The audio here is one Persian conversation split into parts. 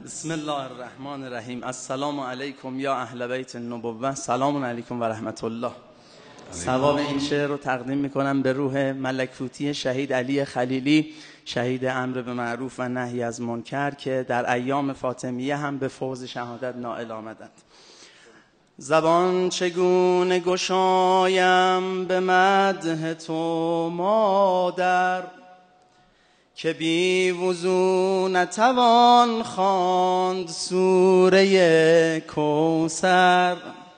بسم الله الرحمن الرحیم. السلام علیکم یا اهل بیت النبوة. سلام علیکم و رحمت الله. ثواب این شعر رو تقدیم میکنم به روح ملکوتی شهید علی خلیلی، شهید امر به معروف و نهی از منکر، که در ایام فاطمیه هم به فوز شهادت نائل آمدند. زبان چگونه گشایم به مدح تو مادر، که بی وضو نتوان خواند سوره کوثر.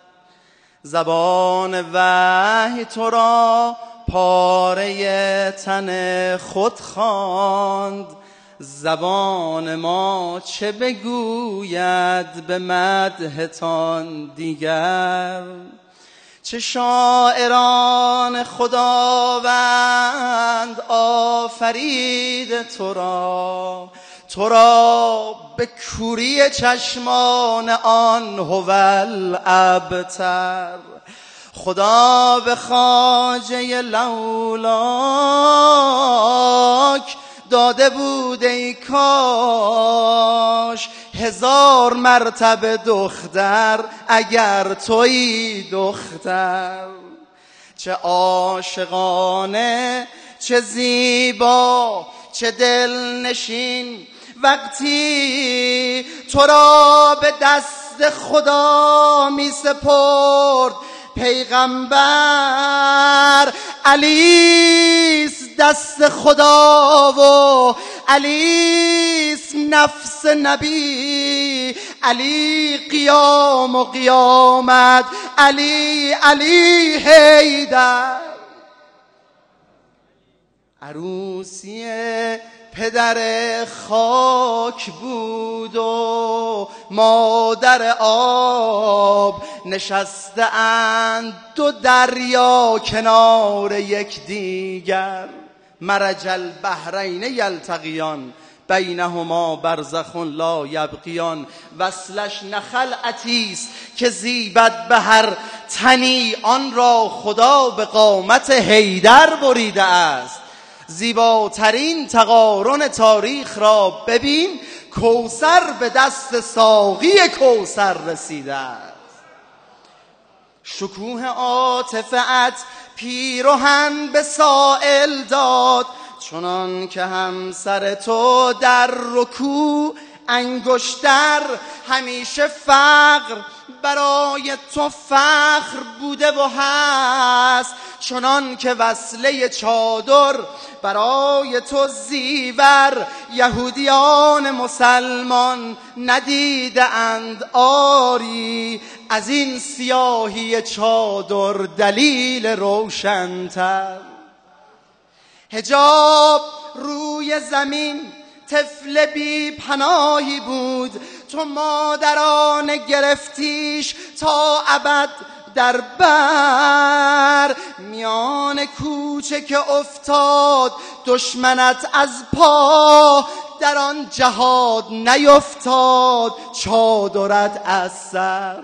زبان وحی تو را پاره تن خود خواند، زبان ما چه بگوید به مدحتان دیگر. چه شاعران خداوند آفرید تو را به کوری چشمان آن هوال ابتر. خدا به خواجه لولاک داده بود ای کاش 1000 مرتبه دختر اگر تویی دختر. چه عاشقانه، چه زیبا، چه دلنشین وقتی تو را به دست خدا می سپرد پیغمبر. علیس دست خدا و علیس نفس نبی، علی قیام و قیامت، علی حیدر. عروسی پدر خاک بود و مادر آب، نشسته اند 2 دریا کنار یکدیگر. مرج البحرین یلتقیان بینهما برزخ لا یبغیان. وصلش نه خلعتی است که زیبد به هر تنی، آن را خدا به قامت حیدر بریده است. زیباترین تقارن تاریخ را ببین، کوثر به دست ساقی کوثر رسیده است. شکوه عاطفه‌ات پیرهن به سائل داد، چنان که همسر تو در رکوع انگشتر. همیشه فقر برای تو فخر بوده و هست، چنان که وصله چادر برای تو زیور. یهودیان مسلمان ندیده اند آری، از این سیاهی چادر دلیل روشن‌تر. حجاب روی زمین طفل بی پناهی بود، تو مادران گرفتیش تا ابد در بر. میان کوچه که افتاد دشمنت از پا، در آن جهاد نیفتاد چادرت از سر.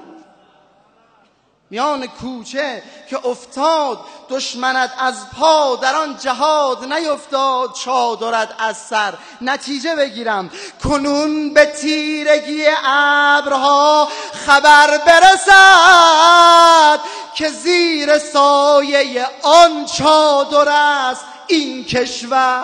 میان کوچه که افتاد دشمنت از پا، در آن جهاد نیفتاد چادرت از سر. نتیجه بگیرم کنون به تیرگی ابرها خبر برسد، که زیر سایه آن چادر است این کشور.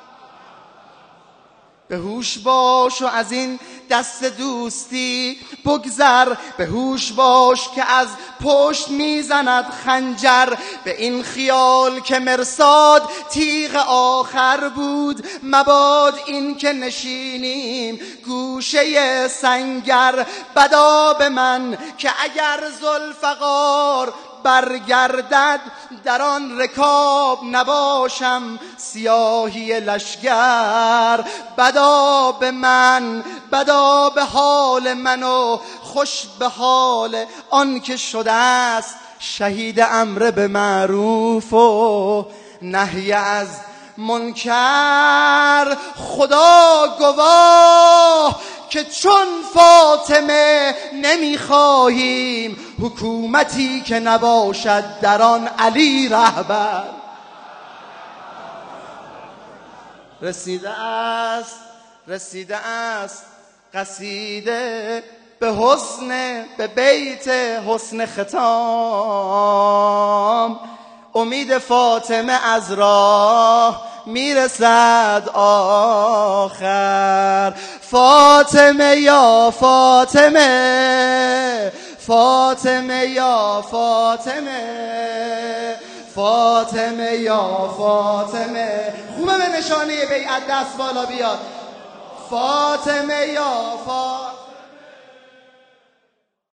به هوش باش و از این دست دوستی بگذر، به هوش باش که از پشت میزند خنجر. به این خیال که مرصاد تیغ آخر بود، مباد این که نشینیم گوشه سنگر. بدا به من که اگر ذوالفقار برگردد، در آن رکاب نباشم سیاهی لشگر. بدا به من، بدا به حال من و خوش به حال آن که شده است شهید امر به معروف و نهی از منکر. خدا گواه که چون فاطمه نمیخواهیم حکومتی که نباشد در آن علی رهبر. رسیده است قصیده به بیت حسن ختام، امید فاطمه از راه میرسد آخر. فاطمه یا فاطمه، فاطمه یا فاطمه، فاطمه یا فاطمه. خوبه به نشانه بیعت دست بالا بیاد. فاطمه یا فاطمه.